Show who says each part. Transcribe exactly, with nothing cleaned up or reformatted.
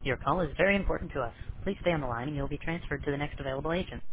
Speaker 1: Your call is very important to us. Please stay on the line and you'll be transferred to the next available agent.